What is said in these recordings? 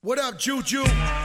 What up, Juju?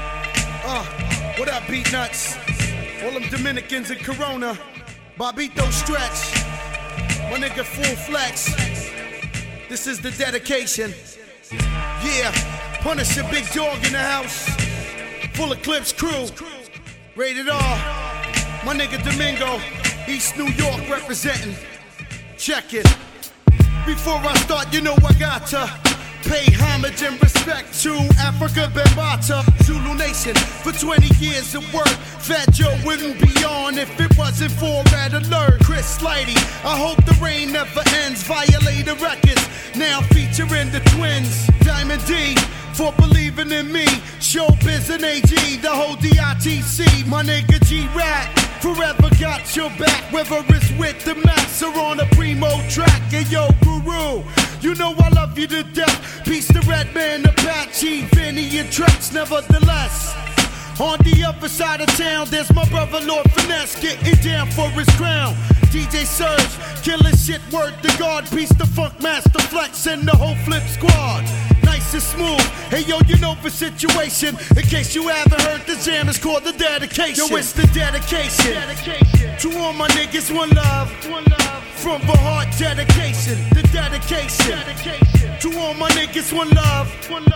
What up, Beat Nuts? All them Dominicans in Corona. Bobito Stretch. My nigga Full Flex. This is the dedication. Yeah, Punisher Big Dog in the house. Full Eclipse crew. Rated R. My nigga Domingo. East New York representing. Check it. Before I start, you know I got to pay homage and respect to Africa Bambata, Zulu Nation. For 20 years of work, Fat Joe wouldn't be on if it wasn't for Red Alert. Chris Lighty, I hope the rain never ends. Violator Records, now featuring the twins. Diamond D, for believing in me. Showbiz and AG, the whole DITC. My nigga G-Rap, forever got your back. Whether it's with the Max or on a primo track. And yo, Guru, you know I love you to death. Peace to Redman, Apache, Vinny, and Trex. Nevertheless, on the other side of town, there's my brother Lord Finesse, getting down for his crown. DJ Surge, killing shit, word to God. Peace to Funk Master Flex and the whole Flip Squad. Nice and smooth. Hey yo, you know the situation. In case you haven't heard, the jam is called the dedication. Yo, it's the dedication. To all my niggas, one love. From the heart, dedication. The dedication. To all my niggas, one love.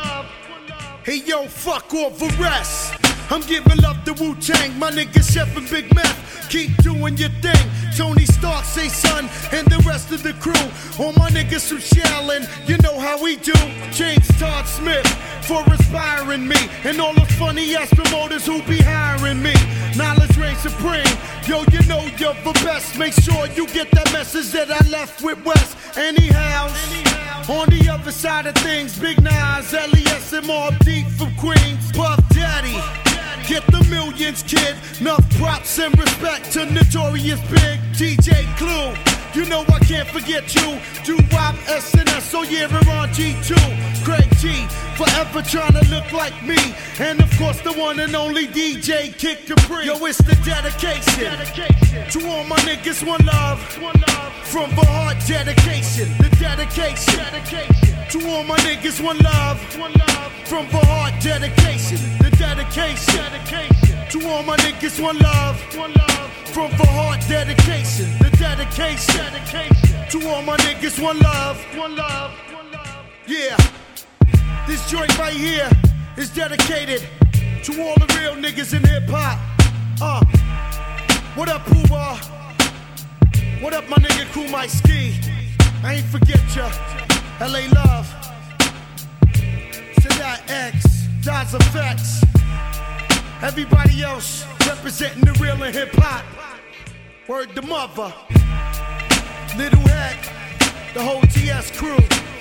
Hey yo, fuck off the rest. I'm giving love to Wu-Tang, my nigga Chef and Big Meth. Keep doing your thing. Tony Stark, say son, and the rest of the crew. All my niggas from Shaolin, you know how we do. James Todd Smith for inspiring me, and all the funny ass promoters who be hiring me. Knowledge reigns supreme. Yo, you know you're the best. Make sure you get that message that I left with West. Anyhow, on the other side of things, Big Nas, Elias, and Mobb Deep from Queens. Puff Daddy, get the millions, kid. Enough props and respect to Notorious Big. DJ Clue, you know I can't forget you. Doo-Wop, SNS, oh yeah, we're on G2. Craig G, forever trying to look like me. And of course the one and only DJ Kid Capri. Yo, it's the dedication. To all my niggas, one love. From the heart, dedication. The dedication. To all my niggas, one love. From the heart, dedication. The dedication. To all my niggas, one love. From the heart, dedication. The dedication. To all my niggas, one love. Yeah. This joint right here is dedicated to all the real niggas in hip hop. What up, Pooh? What up, my nigga Kumai Ski? I ain't forget ya. LA Love. Sadat X, Daz Effects. Everybody else representing the real in hip hop. Word the mother. Little Heck, the whole TS crew.